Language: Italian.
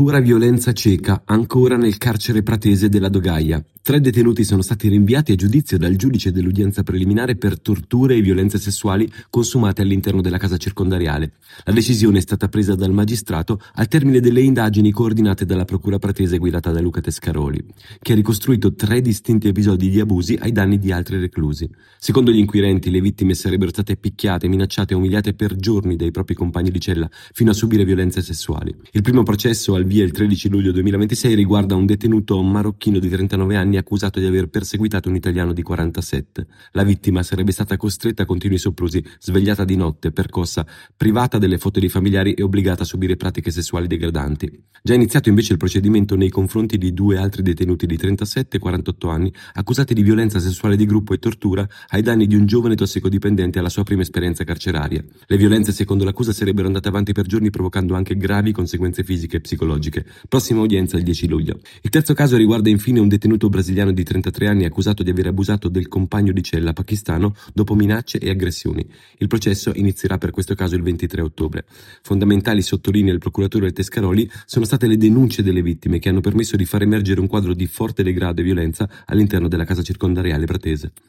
Ancora violenza cieca, ancora nel carcere pratese della Dogaia. 3 detenuti sono stati rinviati a giudizio dal giudice dell'udienza preliminare per torture e violenze sessuali consumate all'interno della casa circondariale. La decisione è stata presa dal magistrato al termine delle indagini coordinate dalla procura pratese guidata da Luca Tescaroli, che ha ricostruito 3 distinti episodi di abusi ai danni di altri reclusi. Secondo gli inquirenti, le vittime sarebbero state picchiate, minacciate e umiliate per giorni dai propri compagni di cella fino a subire violenze sessuali. Il primo processo, al via il 13 luglio 2026, riguarda un detenuto marocchino di 39 anni accusato di aver perseguitato un italiano di 47. La vittima sarebbe stata costretta a continui soprusi, svegliata di notte, percossa, privata delle foto dei familiari e obbligata a subire pratiche sessuali degradanti. Già iniziato invece il procedimento nei confronti di 2 altri detenuti di 37 e 48 anni accusati di violenza sessuale di gruppo e tortura ai danni di un giovane tossicodipendente alla sua prima esperienza carceraria. Le violenze, secondo l'accusa, sarebbero andate avanti per giorni, provocando anche gravi conseguenze fisiche e psicologiche. Prossima udienza il 10 luglio. Il terzo caso riguarda infine un detenuto brasiliano di 33 anni accusato di aver abusato del compagno di cella pakistano dopo minacce e aggressioni. Il processo inizierà per questo caso il 23 ottobre. Fondamentali, sottolinea il procuratore Tescaroli, sono state le denunce delle vittime che hanno permesso di far emergere un quadro di forte degrado e violenza all'interno della casa circondariale pratese.